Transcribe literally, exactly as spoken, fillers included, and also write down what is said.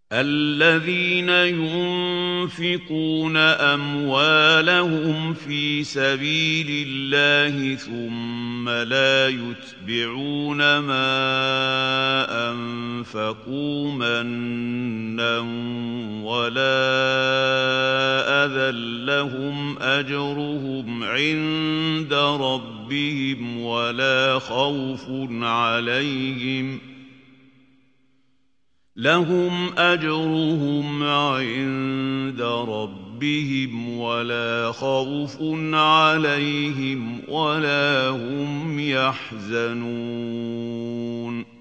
الذين ينفقون أموالهم في سبيل الله ثم لا يتبعون ما أنفقوا منا ولا أذى لهم أجرهم عند ربهم ولا خوف عليهم لهم أجرهم عند ربهم ولا خوف عليهم ولا هم يحزنون